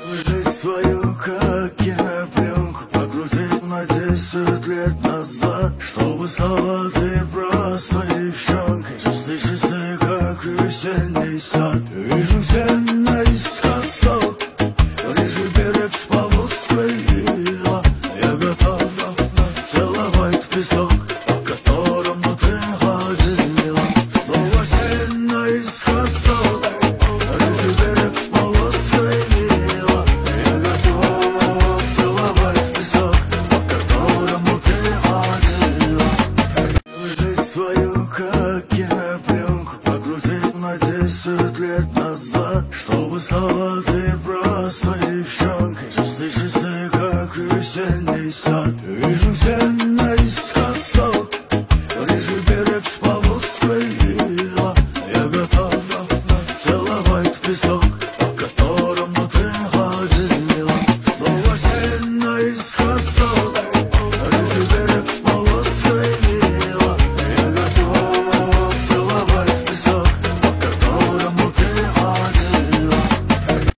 Жизнь свою, как кинопленку, погрузить на 10 лет назад, чтобы стала ты просто девчонкой, чистый, как весенний сад.